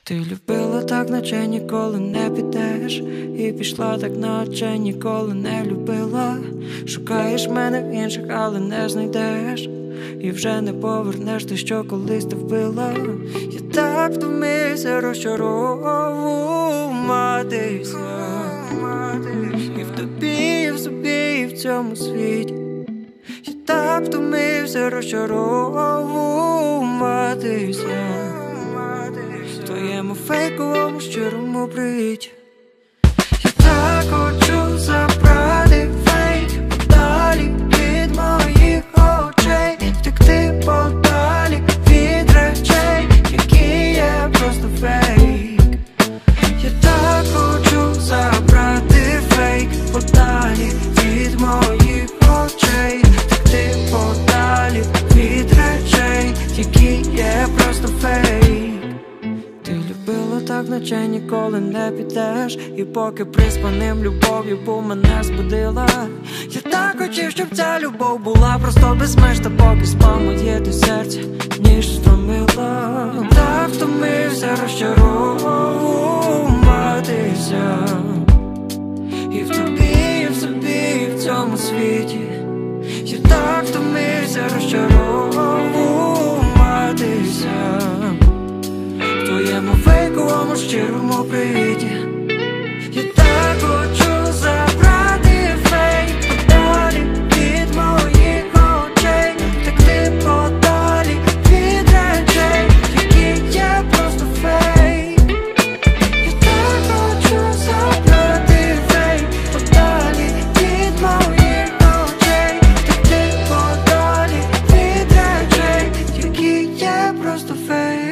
Ти любила так, наче ніколи не підеш, і пішла так, наче ніколи не любила. Шукаєш мене в інших, але не знайдеш, і вже не повернеш те, що колись ти вбила. Я так втомився розчаровуватися, і в тобі, і в собі, і в цьому світі. Я так втомився розчаровуватися в твоєму фейковому щирому притті. Я так хочу забрати фейк подалі від моїх очей, втекти подалі від речей, які є просто фейк. Я так хочу забрати фейк подалі від моїх очей, втекти подалі від речей, які є просто фейк. Ти любила так, наче ніколи не підеш, і поки приспаним любов'ю бо мене збудила. Я так хотів, щоб ця любов була просто безмежна, поки спав моє до серця ніж стромила. Так втомився розчаровуватися, і в тобі, і в собі, і в цьому світі. Я так втомився розчаровуватися в твоєму фейковому щирому притті. Я так хочу забрати фейк подалі від моїх очей, втекти подалі від речей, які є просто фейк. Я так хочу забрати фейк подалі від моїх очей, втекти подалі від речей, які є просто фейк.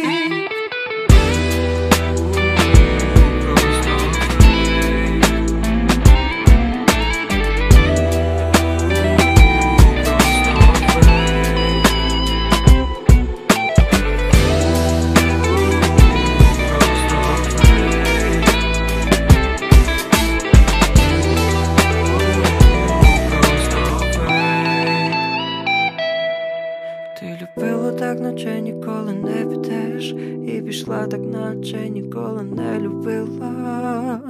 Ти любила так, наче ніколи не підеш, і пішла так, наче ніколи не любила.